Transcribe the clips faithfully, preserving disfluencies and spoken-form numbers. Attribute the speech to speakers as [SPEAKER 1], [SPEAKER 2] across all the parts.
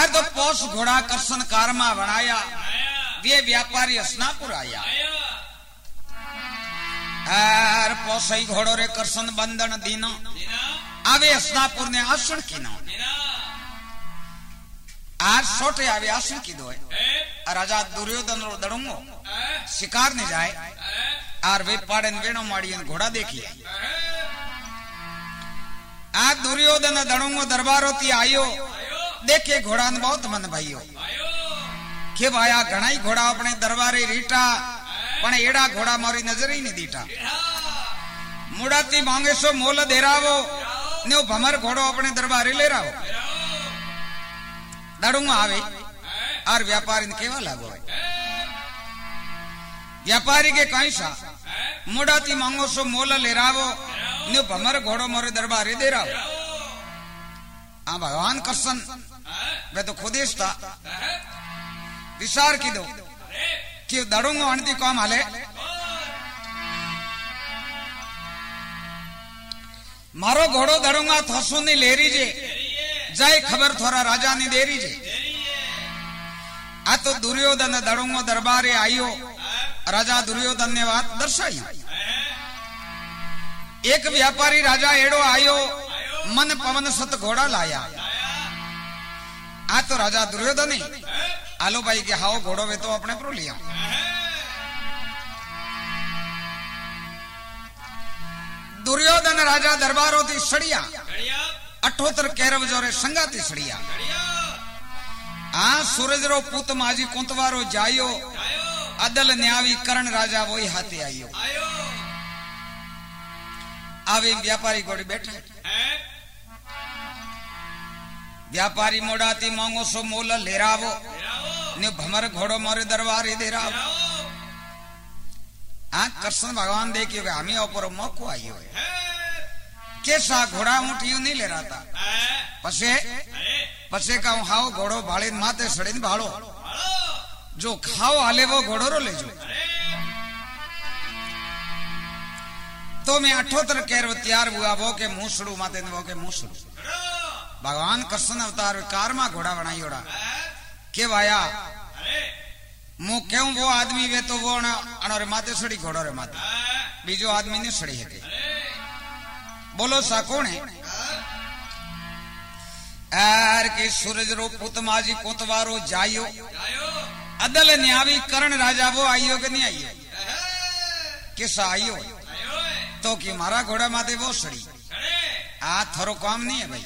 [SPEAKER 1] तो पोस घोड़ा करसन कारमा बनाया वे व्यापारी हसनापुर आया और पोसई घोड़ो रे करसन बंधन दीनो आवे हसनापुर ने आसन कीनो आज सोटे आवे आसन की दो राजा दुर्योधन रो दड़ूंगो शिकार ने जाए और वे पाड़न वेणो माड़ियन घोड़ा देखिए आज दुर्योधन दड़ूंगो दरबारोती आयो देखे घोड़ा ने बहुत मन भाईयो के भाया घना ही घोड़ा अपने दरबारे रीटा पण एड़ा घोड़ा मारी नजर ही नहीं दीटा मुड़ाती मांगे सो मोल देरावो ने भमर घोड़ो अपने दरबारे ले रहा दड़ूंगो आवे और व्यापारी ने केवा लागो व्यापारी के कहीं सा मुड़ाती मांगो सो मोल ले रावो ने भमर घोड़ो मोरे दरबारे दे रहा हाँ भगवान कृष्ण वे तो खुदेश था विचार की दो कि दड़ूंगो अणती कौम हाले मारो घोड़ो दड़ूंगा थसू नहीं ले रही जे जाए खबर थोड़ा राजा ने दे रही जे आ तो दुर्योधन दड़ूंगो दरबारे आयो राजा दुर्योधन ने बात दर्शाई एक व्यापारी राजा एड़ो आयो मन पवन सत घोड़ा लाया आ तो राजा दुर्योधन ने आलो भाई के हाओ घोड़ो वे तो अपने प्रो लिया दुर्योधन राजा दरबारों थी सड़िया अठोतर कैरव जोरे संगाती सड़िया आ सूरज रो पुत माजी कुंतवारो जायो अदल न्यावी करण राजा वो ही हाथे आयो आवे व्यापारी घोड़ी बैठे व्यापारी मोड़ाती मांगो सो मोल लेरावो ने भमर घोड़ो मारे दरबारे दे रहा आ कृष्ण भगवान देखियो कि हमें ऊपर मौको आयो है कैसा घोड़ा मुठियो नहीं ले रहा था पसे पसे का हाओ घोड़ो भाड़े माते सड़े भाड़ो जो खाओ हाले वो घोड़ो रो ले जो तो मैं अठोतर कैरो तैयार हुआ वो के मूसड़ू माते वो के मूसड़ू भगवान कृष्ण अवतार कारमा घोड़ा बनाई ओड़ा के वाया मु क्यों वो आदमी वे तो वो अणोरे माते सड़ी घोड़ो रे माते बीजो आदमी ने सड़ी है के बोलो सा कौन है एर के सूरज रो पुत माजी कोतवारो जायो अदल न्यावी करण राजा वो आइयो के नहीं आइयो किसा आइयो तो कि मारा घोड़ा माते वो सड़ी आ थोरो काम नहीं है भाई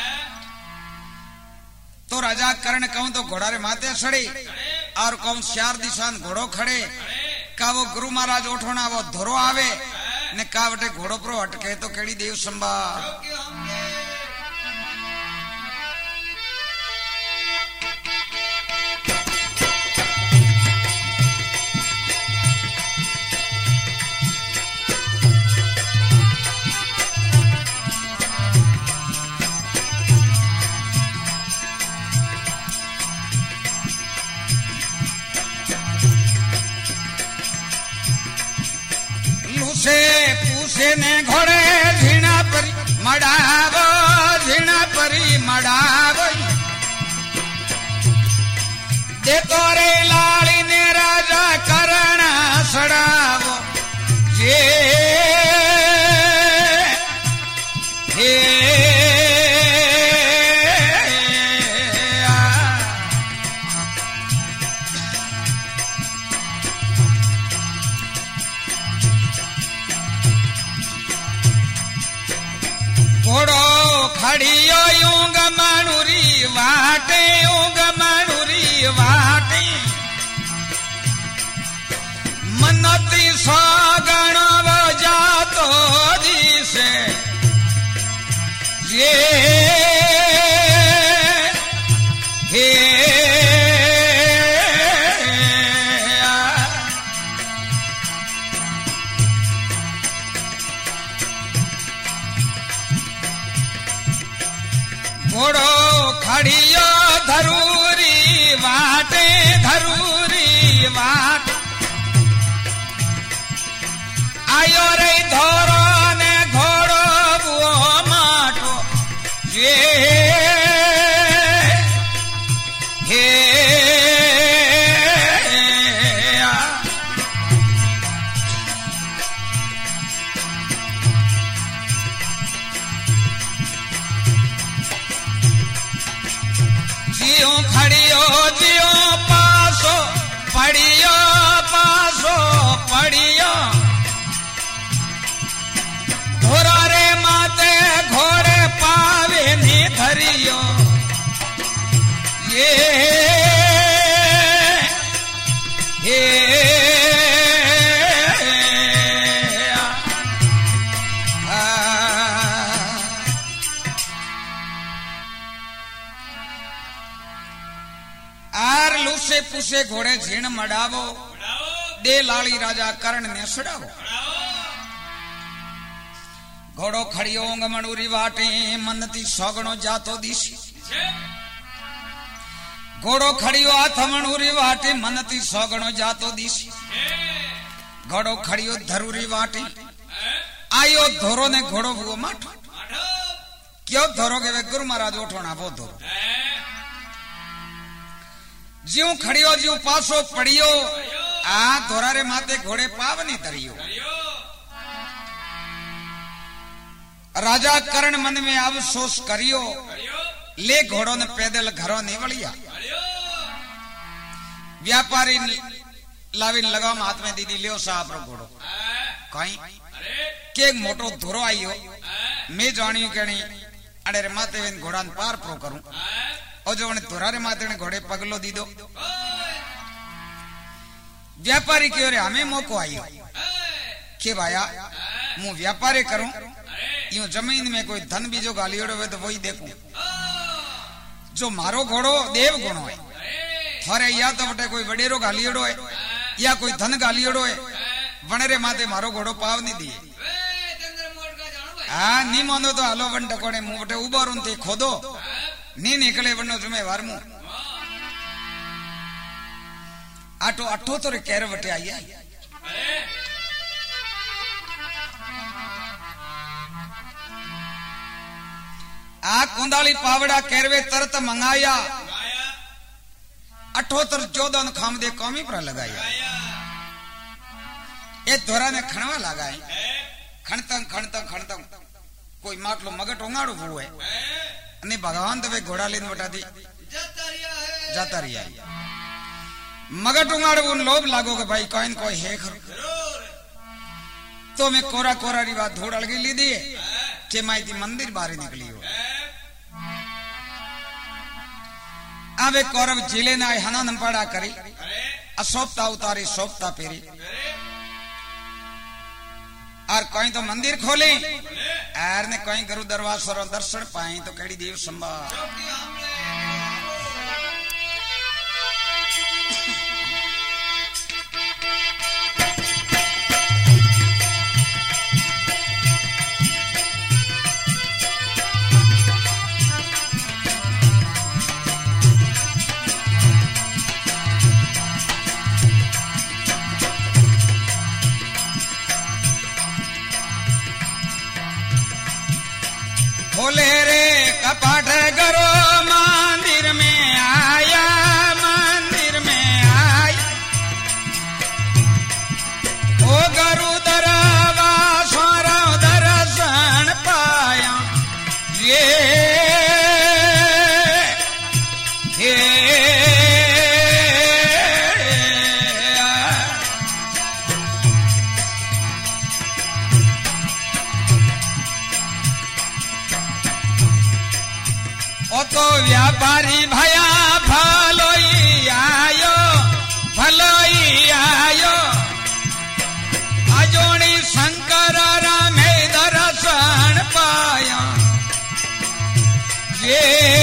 [SPEAKER 1] तो राजा करण कहूं तो घोड़ा रे माते सड़े और कौन चार दिशान घोड़ो खड़े का वो गुरु महाराज उठोना वो धोरो आवे ने का वटे घोड़ो प्रो अटके तो केड़ी देव संभाल पूसे ने घोड़े झीना परी मड़ावो झीना परी मड़ावो दे तोरे लाली ने राजा करण सड़ावो जे हे खड़ियो यूंग मानुरी वाटे यूंग मानुरी वाटे मनती सागण जातो दिसे ये हे घोड़ो खड़ियो धरूरी वाटे धरूरी वाट आयो रे धोरो ने घोड़ो वो माटो ये से पूछे घोड़े झीण मडावो दे लाली राजा कर्ण ने सड़ावो घोड़ो खड़ियो गमणूरी वाटे मनती सौगणो जातो दिशी घोड़ो खड़ियो हाथ मणूरी वाटे मनती सौगणो जातो दिशी घोड़ो खड़ियो धरूरी वाटे आयो धोरो ने घोड़ो वो माठो क्यों धोरो के वे गुरु महाराज उठोना वो धोरो ज्यों खड़ियो ज्यों पासो पड़ियो आ धोरारे माते घोड़े पावनी धरियो राजा कर्ण मन में अवसोस करियो ले घोड़ों ने पैदल घरों निवलिया व्यापारी लाविन लगाम हाथ में दीदी लियो साहब रो घोड़ो कहीं के मोटो धोरो आयो मैं जानियो कणी अरे रे माते वेन घोड़ा पार प्रो करूं और जो धोरारे माते ने घोड़े पगलो दीदो व्यापारी क्यों रे हमें मौको आयो के भाया मु व्यापारी करूं यूं जमीन में कोई धन बीजो गालियोड़ो है तो वही देखूं जो मारो घोड़ो देव गुणो है थारे या तो बटे कोई वडेरो गालियोड़ो है या कोई धन गालियोड़ो है वणरे माते मारो घोड़ो पाव नहीं दिए हाँ नी मानो तो हलो वन टकोने मुंह बटे उबारून ते खोदो नी निकले वनो जुमे वारमू आटो अठो तो रे कैर वटे आई है आ कुंदाली पावड़ा कैरवे तरत मंगाया अठोतर चौदह खाम दे कौमी पर लगाया ये धोरा ने खणवा लगाए खणतंग खणतंग खणतंग कोई माटलो मगट उंगाड़ो हुआ है ने भगवान तो वे घोड़ा लेन बटा दी जाता रिया मगट उंगाड़ो उन लोभ लागो के भाई कोइन कोई है खर तो मैं कोरा कोरा री बात धोड़ अलगी ली दी के माई मंदिर बाहर निकली हो आवे कौरव जिले ना हना नंपाड़ा करी असोपता उतारी सोपता पेरी और कोई तो मंदिर खोले एर ने कोई गुरु दरबार दर्शन पाए तो कड़ी देव संभाल खोले रे कपाट करो मंदिर में आया मंदिर में आया ओ गुरु दरबार दर्शन पाया ये ये तो व्यापारी भया भलोई आयो भलोई आयो अजोनी शंकर राम दर्शन पाया ये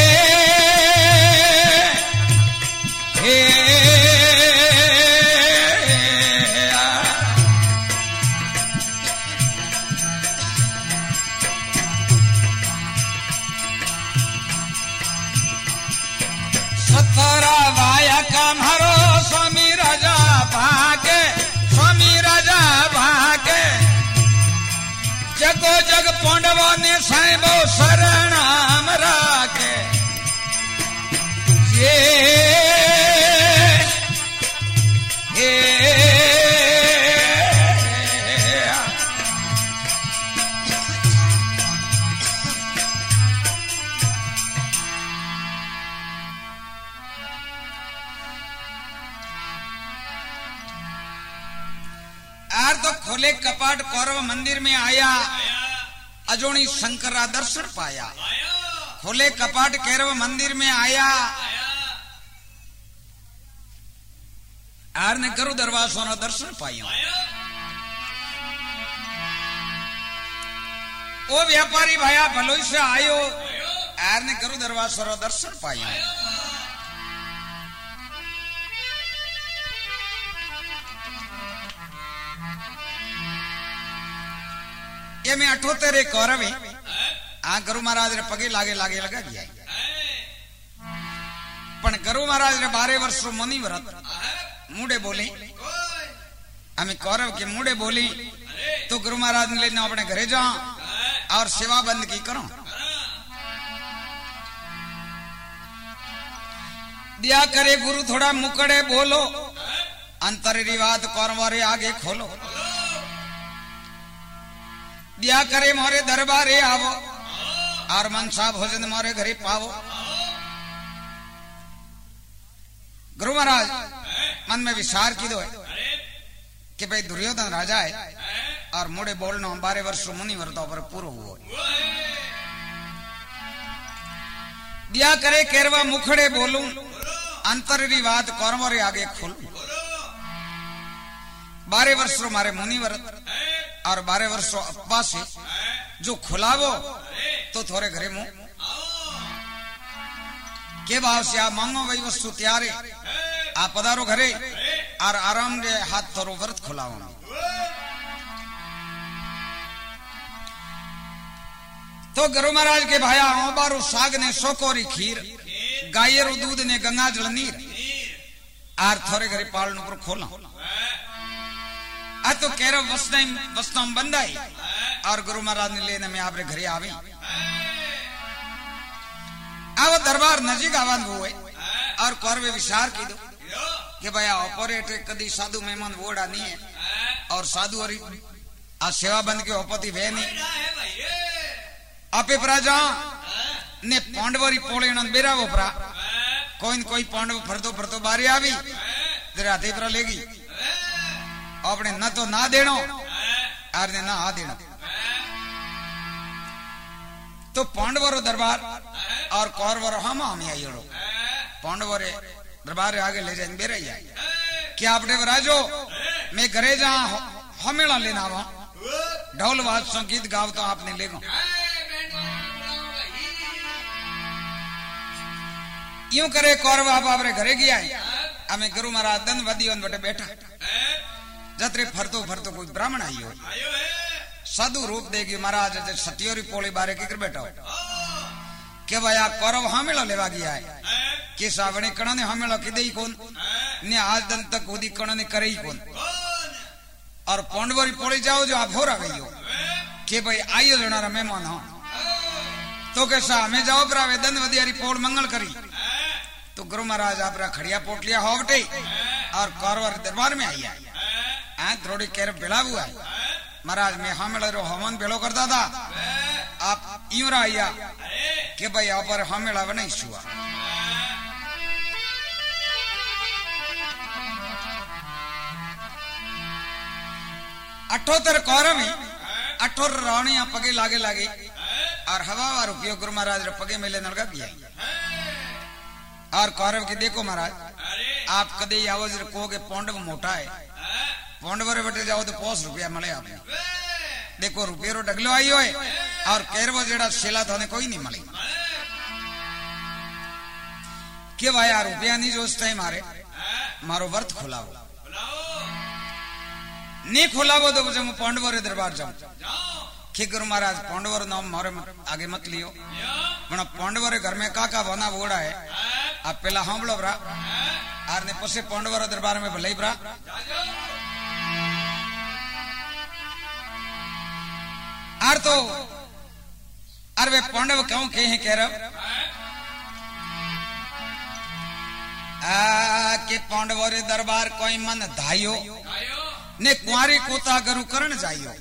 [SPEAKER 1] हे सतरा वाया कमरो स्वामी राजा भागे स्वामी राजा भागे जगो जग पांडवों ने साइबो शरणाम राखे ये ये आर तो खोले कपाट कौरव मंदिर में आया अजोनी शंकरा दर्शन पाया खोले कपाट कैरव मंदिर में आया आर ने गुरु दरवासों ना दर्शन पाया ओ व्यापारी भाया भलोई से आयो आर ने गुरु दरवासों ना दर्शन पाया के मैं अठोतेर एक कौरव आ गुरु महाराज रे पगे लागे लागे लगा गया पण गुरु महाराज रे बारह वर्ष मुनि व्रत मुड़े बोली हमें कौरव के मुड़े बोली तो गुरु महाराज ने लेना अपने घरे जा और सेवा बंद की करो दिया करे गुरु थोड़ा मुकड़े बोलो अंतरी बात कौरवारे आगे खोलो दिया करे मोरे दरबारे आवो और मनसा भोजन मोरे घरे पावो गुरु महाराज मन में विचार की दो कि भाई दुर्योधन राजा है और मुड़े बोलना बारह वर्ष मुनि व्रतों पर पूरा हुआ दिया करे केरवा मुखड़े बोलूं अंतरी बात कौरवारे आगे खोलूं बारह वर्षो मारे मुनि व्रत और बारह वर्षो अपा से जो खुलावो तो थोड़े घरे मुंह के भाव से आप मांगो वही वस्तु त्यारे आप पधारो घरे और आराम रे हाथ थोरो व्रत खुलाओ तो गुरु महाराज के भाया बारू साग ने सोकोरी खीर गायरू दूध ने गंगा जल नीर आर थोड़े घरे पालन पर खोला आ तो कह रहा वस्ता वस्ता बंदाई और गुरु महाराज ने लेने में आपरे घरे आवे आव दरबार नजीक आवाज हुए और कौरवे विचार की दो कि भाई ऑपरेट कदी साधु मेहमान वोड़ा नहीं है और साधु और आ सेवा बंद के उपति वे नहीं आपे प्रजा ने पांडवरी पोले बेरा वो प्रा कोई न कोई पांडव फरतो फरतो बारी आवी तेरे हाथे पर लेगी अपने न तो ना देनो और ने ना आ देनो तो पांडवरो दरबार और कौरवरो हम हम आइयो पांडवरे दरबार आगे ले जाए बेरे आई क्या आपने राजो मैं घरे जा हमेला लेना आवा ढोल वाद संगीत गाव तो आपने ले गो यूं करे कौरव आप आपरे घरे गया है हमें गुरु महाराज दंड वदियों बटे बैठा जतरे फरतो फरतो कोई ब्राह्मण आई हो साधु रूप देगी महाराज सतियोरी पोली बारे की कर बैठा हो के भाई कौरव हामेला लेवा गया है कि सावणी कण ने हामेला किदे ही कौन ने आज दिन तक ओदी कण ने करे ही कौन और पांडवरी पोली जाओ जो आप हो रहा गई हो कि भाई आइयो जोना मेहमान हो तो कैसा हमें जाओ प्रावे दंड वदियारी पोल मंगल करी तो गुरु महाराज आप खड़िया पोटलिया होवटे और कौरवर दरबार में आई है थोड़ी केर बेला हुआ है महाराज में हामिल रो हवन बेलो करता था आप यूं आया कि भाई आप पर हामिला व नहीं छुआ अठोतर कौरव अठोर रावणिया पगे लागे लागे और हवा वार उपयोग गुरु महाराज रे पगे मेले नलगा दिया और कौरव की देखो महाराज आप कदे आवाज कहोगे पांडव मोटा है पांडवरे बटे जाओ तो पौस रुपया मिले आपने देखो रुपये रो डगलो आई हो और केरवो जेड़ा शेला थाने कोई नहीं मिली के भाई यार रुपया नहीं जो उस टाइम मारे मारो व्रत खुलाओ नहीं खुलाओ तो मुझे पांडवरे दरबार जाऊं कि गुरु महाराज पांडवर नाम मारे आगे मत लियो वना पांडवरे घर में काका बना वोड़ा है आप पहला हांबलो ब्रा आर ने पसे पांडवर दरबार में भले ब्रा आर तो अर वे पांडव क्यों के हैं कह रहा के पांडवर दरबार कोई मन धायो ने कुंवारी कोता गुरु करण जाइयो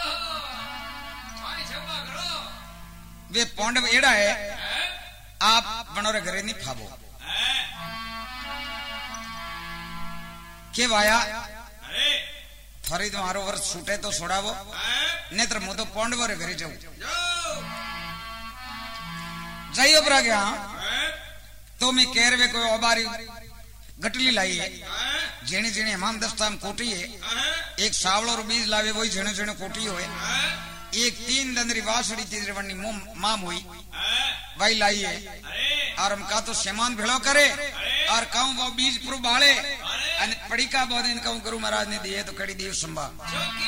[SPEAKER 1] वे पांडव एड़ा है आप बनोरे घरे नहीं फाबो के वाया फरी तुम्हारो वर्ष छूटे तो छोड़ावो नेत्र मु तो पांडवरे घरे जाऊं जाइयो बरा गया तो मैं केरवे कोई ओबारी गटली लाई है जेने जेने हमाम दस्ताम कोटी है एक सावलो रो बीज लावे वही जेने जेने कोटी होए एक तीन दंदरी वासड़ी तीसरी वन्नी माम हुई वही लाई है और हम का तो सेमान भेड़ो करे और कहूं वो बीज पुरु बाले पड़ी का बहुत इनका गुरु महाराज ने दिए तो कड़ी देव संभा